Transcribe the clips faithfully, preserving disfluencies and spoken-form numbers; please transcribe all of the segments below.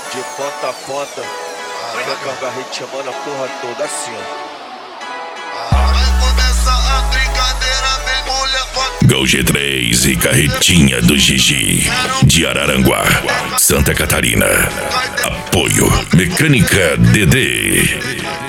de ponta a ponta, até com a garrete chamando a porra toda assim, ó. Vai começar a brincadeira, vem mulher forte. Gol G três e carretinha do Gigi, de Araranguá, Santa Catarina. Apoio Mecânica Dedê.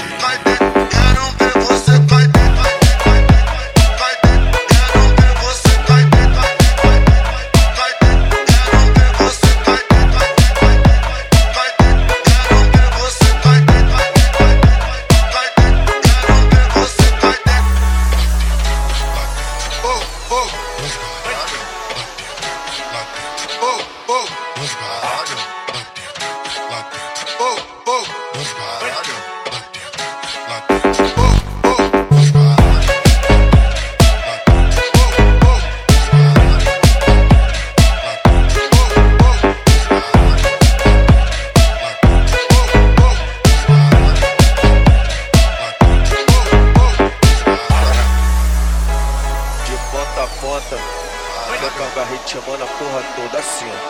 Ponta, até com a garrete chamando a porra toda assim, ó.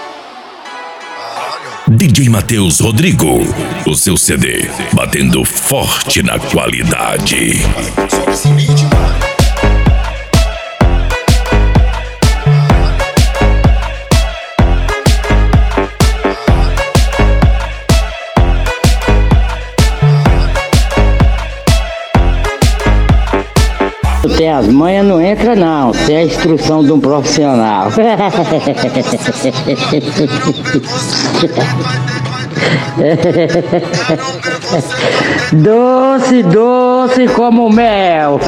D J Matheus Rodrigo, o seu C D, batendo forte na qualidade. Sobe esse beat, mano. Tem as manhas, não entra não. Tem a instrução de um profissional. Doce, doce como mel.